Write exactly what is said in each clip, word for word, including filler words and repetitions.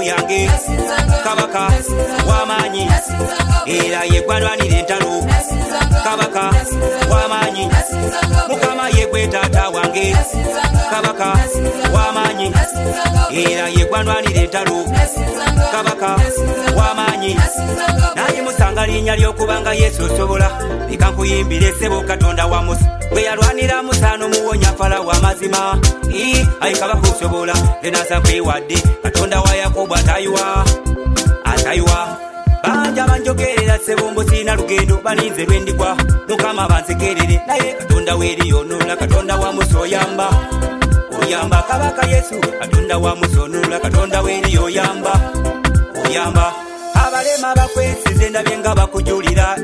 yange kabaka wamanyi era yegwanwanira entalo kabaka wamanyi mukama yegwe taata wange kabaka wamanyi era yegwanwanira entalo kabaka wamanyi naye musanga linnya ly'okubanga Yesu osobola bikankuyimbira essebo Katonda wa Musa bwe yalwanira Musa muwonya Falawo amazima ayi kabaka osobola enasa kwewadde Katonda wa Yakobo atayiwa atayiwa banja banjogerera ssebombo sina lugendo baninze lwendigwa mukama bansekerere naye Katonda weeriyonola Katonda wa Musa oyamba oyamba kabaka Yesu Katonda wa Musa onola Katonda weeriyoyamba oyamba abalema bakwesize ndabye nga bakujulira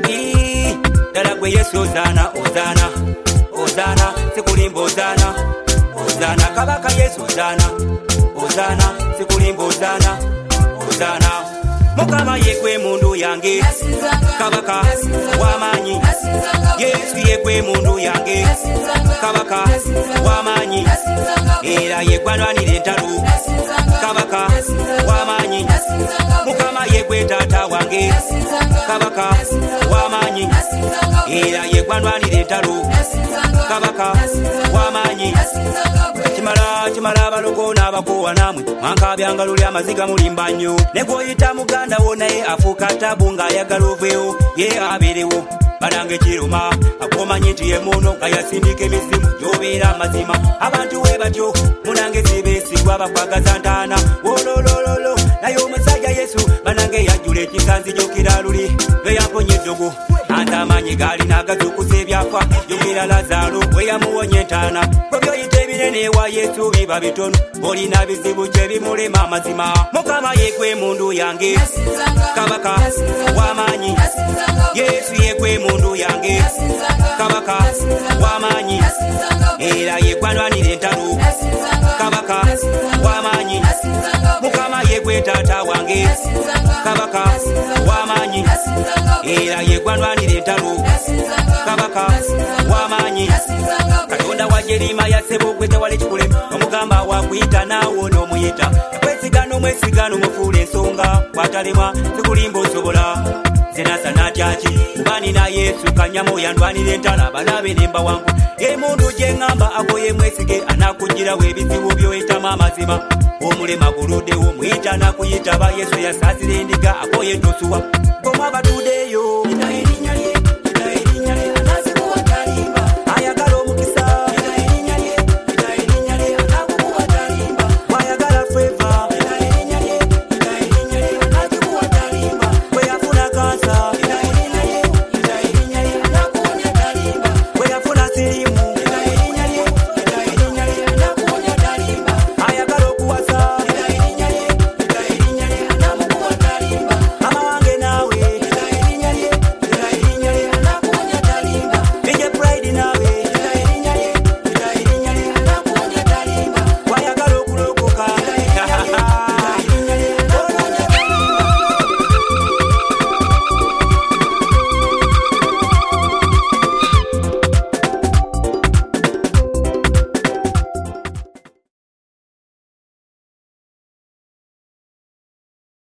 ddala gwe Yesu ozana ozana ozana sikulimba ozana ozana kabaka Yesu ozana ozana sikulimba ozana ozana mukama yegwe mundu yange kabaka wamanyi Yesu yegwe mundu yange kabaka wamanyi era yegwanwanira entalo kabaka wamanyi mukama yegwe taata wange kabaka wamanyi era yegwanwanira entalo kabaka wamanyi kimala kimala abalogo n'abakowa namwe mwankabya luli amaziga mulimba nnyo ne gwoyita muganda wo naye afuuka tabu ng'ayagala oveewo ye abeerewo banange kiruma akomanyi nti ye muno nga yasindika emisimu gy'obeera amazima abantu we batyo munange sibeesigwa bakwagaza ntaana wololololo naye omusajja Yesu banange yajjula ekisanzi jjukira luli lwe yamponya eddogo anze amaanyi gaali n'agazuukusa ebyafa jjukira Lazaalo bwe yamuwonya entaana gwe byoyita ebinene ewa Yesu biba bitono olina bizibu gye bimulema amazima mukama yegwe mundu yange kabaka w'amaanyi Yesu yegwe mundu yange kabaka w'amaanyi era yegwanwanira entalo kabaka w'amaanyi mukama yegwe taata wange kabaka w'amaanyi era yegwanwanira entalo kabaka w'amaanyi Katonda wa Jerima yasebo gwe tewali kikulema omugamba wakuyita naawo n'omuyita ekwesigano omwesigano mufuula ensonga bw'atalemwa sikulimba osobola zenasa natyaki kubani na Yesu kanyamo yandwanira entalo abalabe nemba wangu emundu gye ŋŋamba agoye mwesige anakuggirawo ebizibu by'oyitamu amazima omulema guluddewo muyita nakuyitaba Yesu yasaasira endiga agoye tosuwa gomwa batuddeyo